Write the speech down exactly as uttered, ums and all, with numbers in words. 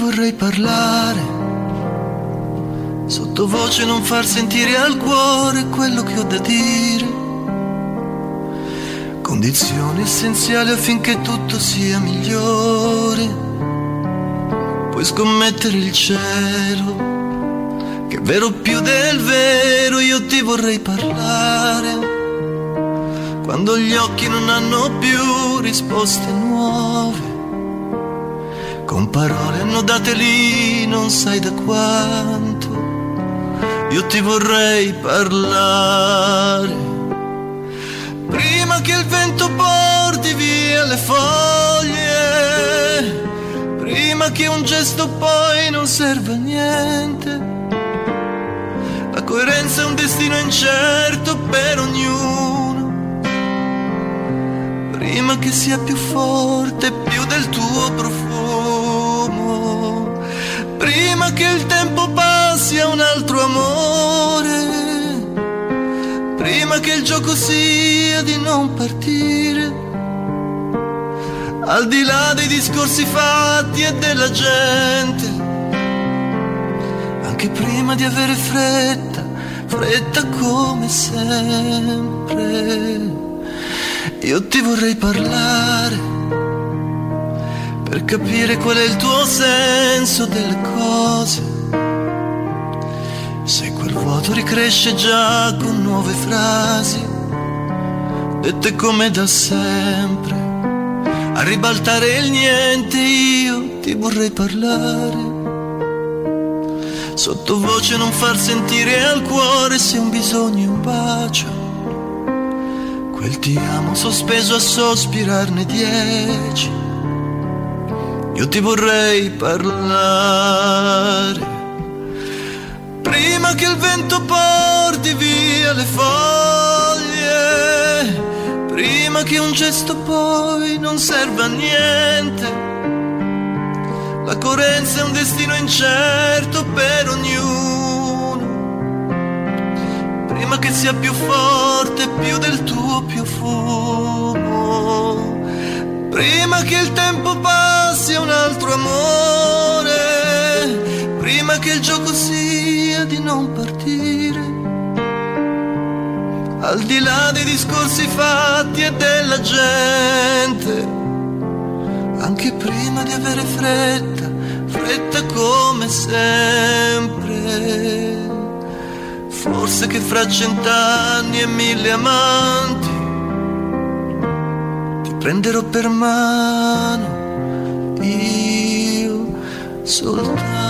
vorrei parlare, sottovoce non far sentire al cuore quello che ho da dire, condizione essenziale affinché tutto sia migliore. Puoi scommettere il cielo, che è vero più del vero, io ti vorrei parlare, quando gli occhi non hanno più risposte nuove, con parole annodate lì non sai da quanto, io ti vorrei parlare, prima che il vento porti via le foglie, prima che un gesto poi non serva a niente, la coerenza è un destino incerto per ognuno, prima che sia più forte, più del tuo profumo, prima che il tempo passi a un altro amore, prima che il gioco sia di non partire, al di là dei discorsi fatti e della gente, anche prima di avere fretta, fretta come sempre. Io ti vorrei parlare, per capire qual è il tuo senso delle cose, se quel vuoto ricresce già con nuove frasi, dette come da sempre, a ribaltare il niente. Io ti vorrei parlare, sottovoce non far sentire al cuore se un bisogno e un bacio, quel ti amo sospeso a sospirarne dieci. Io ti vorrei parlare, prima che il vento porti via le foglie, prima che un gesto poi non serva a niente, la coerenza è un destino incerto per ognuno, prima che sia più forte, più del tuo profumo, prima che il tempo passi a un altro amore, prima che il gioco sia di non partire, al di là dei discorsi fatti e della gente, anche prima di avere fretta, fretta come sempre. Forse che fra cent'anni e mille amanti ti prenderò per mano, io soltanto.